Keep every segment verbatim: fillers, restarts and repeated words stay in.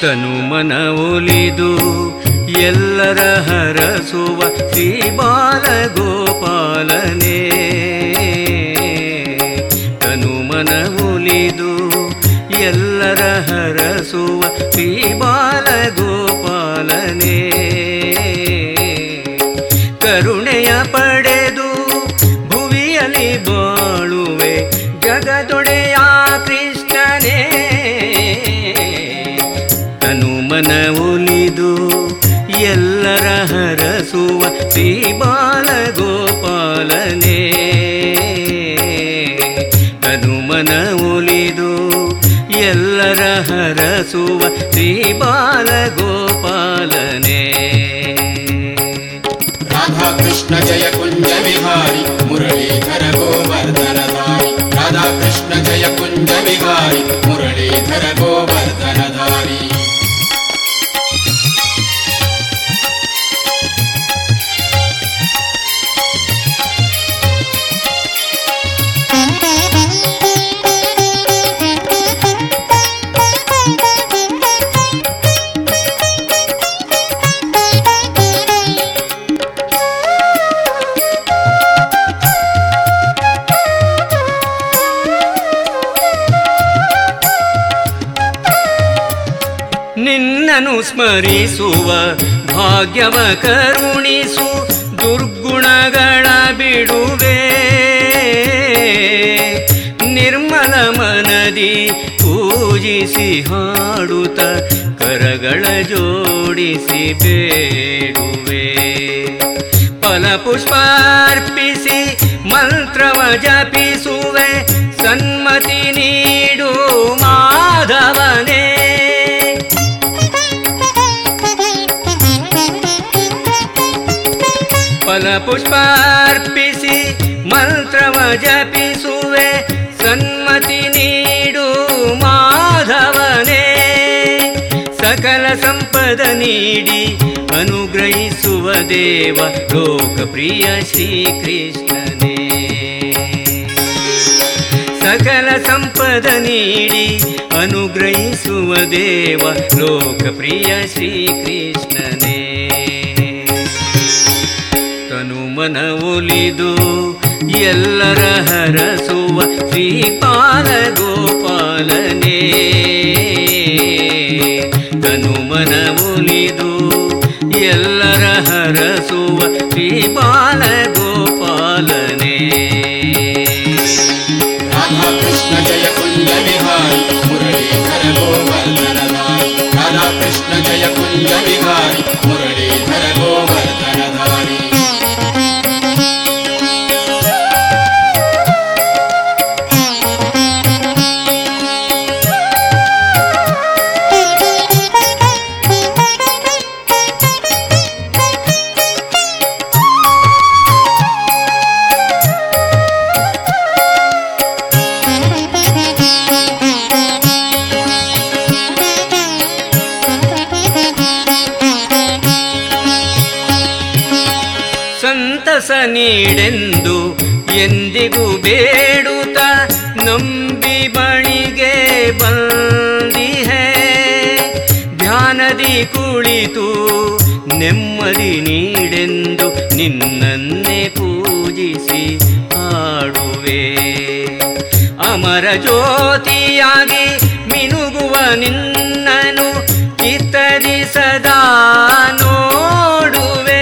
ತನು ಮನ ಒಲಿದು ಎಲ್ಲರ ಹರಸುವ ಶ್ರೀ ಬಾಲಗೋಪಾಲನೇ. ತನು ಮನ ಒಲಿದು ಎಲ್ಲರ ಹರಸುವ ಶ್ರೀ ಬಾಲಗೋಪಾಲನೇ. ಕರುಣೆಯ ಪಡೆದು ಭುವಿಯಲ್ಲಿ ಬಾಳುವೆ ಜಗದೊಡೆಯ ಕೃಷ್ಣನೇ. ತನು ಮನ ಒಲಿದು ಎಲ್ಲರ ಹರಸುವ ಶ್ರೀ ಬಾಲಗೋಪಾಲನೇ. ತನು ಮನ ಒಲಿದು ಎಲ್ಲರ ಹರಸುವ ಶ್ರೀ ಬಾಲಗೋಪಾಲನೇ. ರಾಧಾ ಕೃಷ್ಣ ಜಯ ಕುಂಜ ವಿಹಾರಿ ಮುರಳೀಧರ ಗೋವರ್ಧನಧಾರಿ. ರಾಧಾ ಕೃಷ್ಣ ಜಯ ಕುಂಜ ವಿಹಾರಿ ಮುರಳೀಧರ ಗೋವರ್ಧನಧಾರಿ. ನಿನ್ನನು ಸ್ಮರಿಸುವ ಭಾಗ್ಯವ ಕರುಣಿಸು ದುರ್ಗುಣಗಳ ಬಿಡುವೆ. ನಿರ್ಮಲ ಮನದಿ ಪೂಜಿಸಿ ಹಾಡುತ್ತ ಕರಗಳ ಜೋಡಿಸಿ ಬೇಡುವೆ. ಫಲಪುಷ್ಪಾರ್ಪಿಸಿ ಮಂತ್ರವ ಜಪಿಸುವೆ ಸನ್ಮತಿ ನೀಡು ಮಾಧವನೇ. ಫಲಪುಷ್ಪಾರ್ಪಿಸಿ ಮಂತ್ರವ ಜಪಿಸುವೆ ಸನ್ಮತಿ ನೀಡು ಮಾಧವನೇ. ಸಕಲ ಸಂಪದ ನೀಡಿ ಅನುಗ್ರಹಿಸುವ ದೇವ ಲೋಕಪ್ರಿಯ ಶ್ರೀಕೃಷ್ಣನೇ. ಸಕಲ ಸಂಪದ ನೀಡಿ ಅನುಗ್ರಹಿಸುವ ದೇವ ಲೋಕಪ್ರಿಯ ಶ್ರೀಕೃಷ್ಣನೇ. ತನು ಮನ ಒಲಿದು ಎಲ್ಲರ ಹರಸುವ ಶ್ರೀ ಬಾಲಗೋಪಾಲನೇ. ತನು ಮನ ಒಲಿದು ಎಲ್ಲರ ಹರಸುವ ಶ್ರೀ ಬಾಲಗೋಪಾಲನೇ. ರಾಧಾ ಕೃಷ್ಣ ಜಯ ಕುಂಜ ವಿಹಾರಿ ಮುರಳೀಧರ ಗೋವರ್ಧನಧಾರಿ. ರಾಧಾ ಕೃಷ್ಣ ಜಯ ಕುಂಜ ವಿಹಾರಿ ಮುರಳೀಧರ ಗೋವರ್ಧನಧಾರಿ. ಸಂತಸ ನೀಡೆಂದು ಎಂದಿಗೂ ಬೇಡುತ್ತ ನಂಬಿ ಬಳಿಗೆ ಬಂದಿಹೆ. ಧ್ಯಾನದಿ ಕುಳಿತು ನೆಮ್ಮದಿ ನೀಡೆಂದು ನಿನ್ನನ್ನೇ ಪೂಜಿಸಿ ಹಾಡುವೆ. ಅಮರ ಜ್ಯೋತಿಯಾಗಿ ಮಿನುಗುವ ನಿನ್ನನು ಚಿತ್ತದಿ ಸದಾ ನೋಡುವೆ.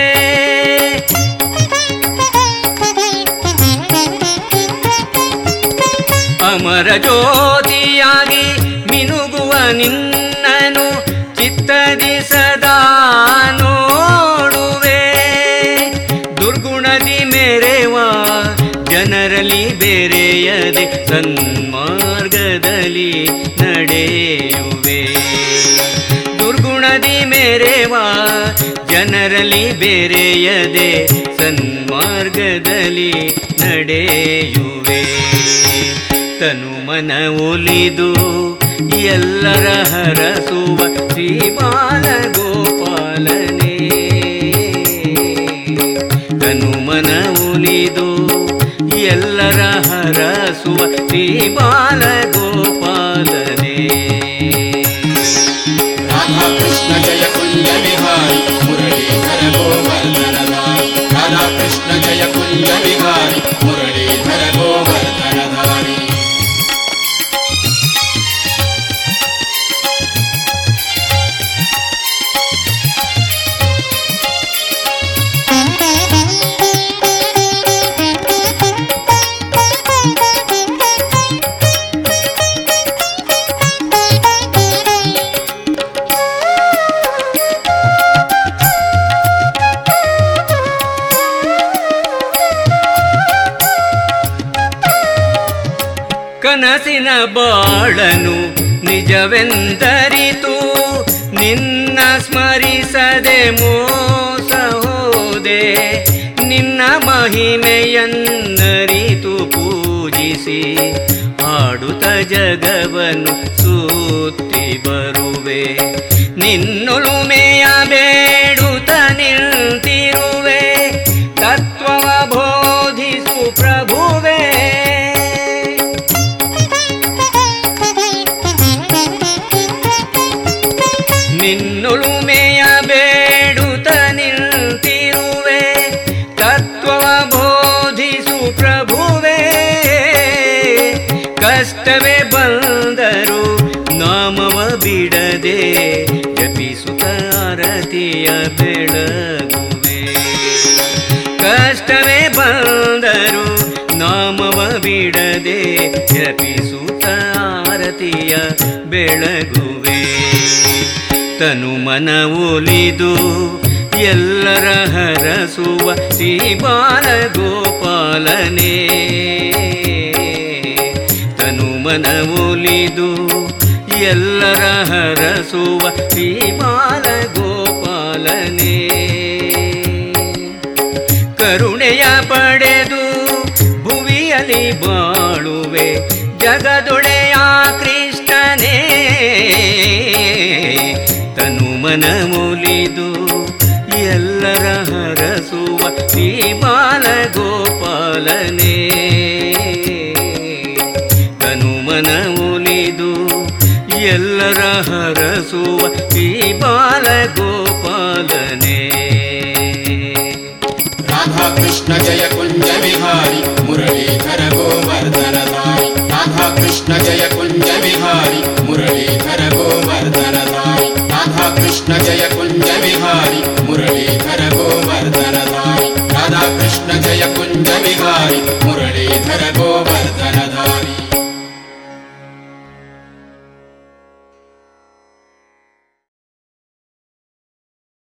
ಅಮರ ಜ್ಯೋತಿಯಾಗಿ ಮಿನುಗುವ ನಿನ್ನನು ಚಿತ್ತದಿ ಸದಾ ನೋಡುವೆ. ದುರ್ಗುಣದಿ ಮೆರೆವ ಜನರಲ್ಲಿ ಬೆರೆಯದೆ ಸನ್ಮಾರ್ಗದಲ್ಲಿ ನಡೆಯುವೆ. ದುರ್ಗುಣದಿ ಮೆರೆವ ಜನರಲ್ಲಿ ಬೆರೆಯದೆ ಸನ್ಮಾರ್ಗದಲ್ಲಿ ನಡೆಯುವೆ. ತನು ಮನ ಒಲಿದು ಎಲ್ಲರ ಹರಸುವ ಶ್ರೀ ಬಾಲಗೋಪಾಲನೇ. ತನು ಮನ ಒಲಿದು ಎಲ್ಲರ ಹರಸುವ ಶ್ರೀ ಬಾಲಗೋಪಾಲನೇ. ರಾಧಾ ಬಾಳನು ನಿಜವೆಂದರಿತು ನಿನ್ನ ಸ್ಮರಿಸದೆ ಮೋಸ ಹೋದೆ. ನಿನ್ನ ಮಹಿಮೆಯನ್ನರಿತು ಪೂಜಿಸಿ ಆಡುತ್ತ ಜಗವನ್ನು ಸುತ್ತಿ ಬರುವೆ. ನಿನ್ನೊಲುಮೆಯ ಬೇಡುತ್ತ ನಿಂತಿರುವೆ, ತತ್ವವ ಬೋಧಿಸು ಪ್ರಭುವೇ. ನಿನ್ನೊಲುಮೆಯ ಬೇಡುತ್ತ ನಿಂತಿರುವೆ, ತತ್ವವ ಬೋಧಿಸು ಪ್ರಭುವೇ. ಕಷ್ಟವೇ ಬಂದರು ನಾಮವ ಬಿಡದೆ ಜಪಿಸುತ್ತ ಆರತಿಯ ಬೆಳಗುವೆ. ಕಷ್ಟವೇ ಬಂದರು ನಾಮವ ಬಿಡದೆ ಜಪಿಸುತ್ತ ಆರತಿಯ ಬೆಳಗುವೆ. ತನು ಮನ ಒಲಿದು ಎಲ್ಲರ ಹರಸುವ ಶ್ರೀ ಬಾಲಗೋಪಾಲನೇ. ತನು ಮನ ಒಲಿದು ಎಲ್ಲರ ಹರಸುವ ಶ್ರೀ ಬಾಲಗೋಪಾಲನೇ. ಕರುಣೆಯ ಪಡೆದು ಭುವಿಯಲ್ಲಿ ಬಾಳುವೆ ಜಗದೊಡೆಯ ಕೃಷ್ಣನೇ. ತನು ಮನ ಒಲಿದು ಎಲ್ಲರ ಹರಸುವ ಶ್ರೀ ಬಾಲಗೋಪಾಲನೇ. ತನು ಮನ ಒಲಿದು ಎಲ್ಲರ ಹರಸುವ ಶ್ರೀ ಬಾಲಗೋಪಾಲನೇ. ರಾಧಾ ಕೃಷ್ಣ ಜಯ ಕುಂಜ ವಿಹಾರಿ ಮುರಳೀಧರ ಗೋವರ್ಧನಧಾರಿ. ರಾಧಾ ಕೃಷ್ಣ ಜಯ ಕುಂಜ ವಿಹಾರಿ ಮುರಳೀಧರ ಗೋವರ್ಧನಧಾರಿ. ರಾಧಾ ಕೃಷ್ಣ ಜಯ ಕುಂಜ ವಿಹಾರಿ ಮುರಳೀಧರ ಗೋವರ್ಧನಧಾರಿ. ರಾಧಾ ಕೃಷ್ಣ ಜಯ ಕುಂಜ ವಿಹಾರಿ